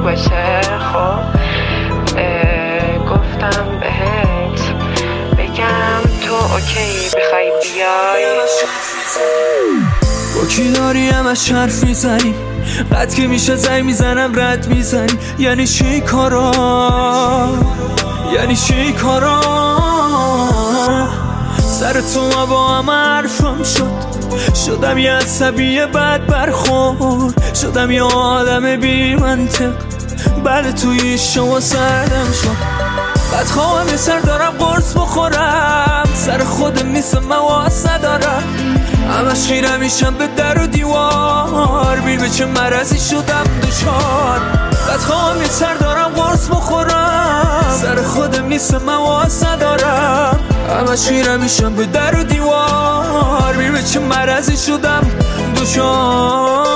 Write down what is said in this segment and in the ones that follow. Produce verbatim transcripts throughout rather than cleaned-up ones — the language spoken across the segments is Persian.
باشه. خب گفتم بهت بگم تو اوکی بخوای بیای. با کی داری همش حرف میزنی؟ قد که میشه زنگ میزنم رد میزنی. یعنی چی کارا؟ یعنی چی کارا؟ سر تو ما با هم حرفم شد. شدم یه عصبی بد برخورد. شدم یه آدم بی منطق. بله توی شما سردم شد. بدخواهم یه سر دارم قرص بخورم. سر خودم نیستم مواز ندارم. همش خیره میشم به در و دیوار. بیر به چه مرضی شدم دوچار. بدخواهم یه سر دارم قرص بخورم. سر خودم نیستم مواز ندارم. همش خیره میشم به در و دیوار. بیر به چه مرضی شدم دوچار.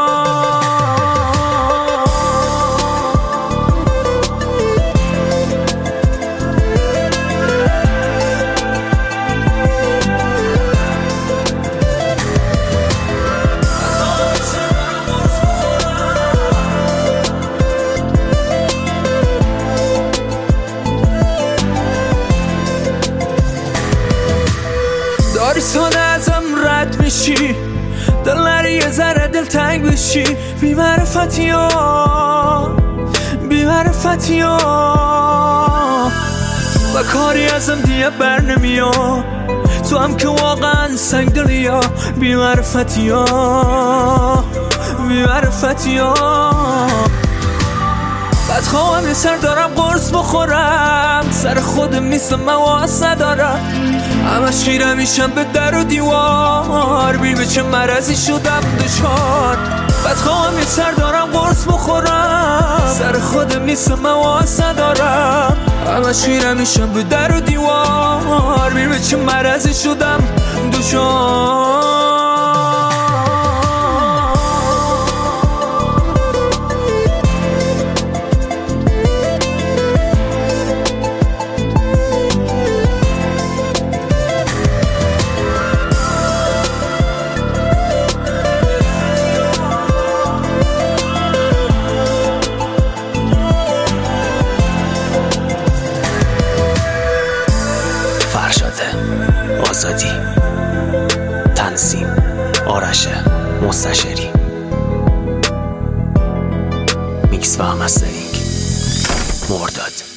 داری ساده ازم رد میشی. دل نری یه ذره دل تنگ بشی. بی معرفتی ها بی معرفتی ها و کاری ازم دیگه بر نمیاد. تو هم که واقعا سنگ دلی ها. بی معرفتی ها بی معرفتی ها بدخواهم یه سر دارم قرص بخورم. سر خودم نیستم مواز ندارم. همش خیره میشم به در و دیوار. بیر به چه مرضی شدم دوچار. بدخواهم یه سر دارم قرص بخورم. سر خودم نیستم مواز ندارم. همش خیره میشم به در و دیوار. بیر به چه مرضی شدم دوچار. آزادی تنظیم آرش مستشاری میکس و مسترینگ مرداد.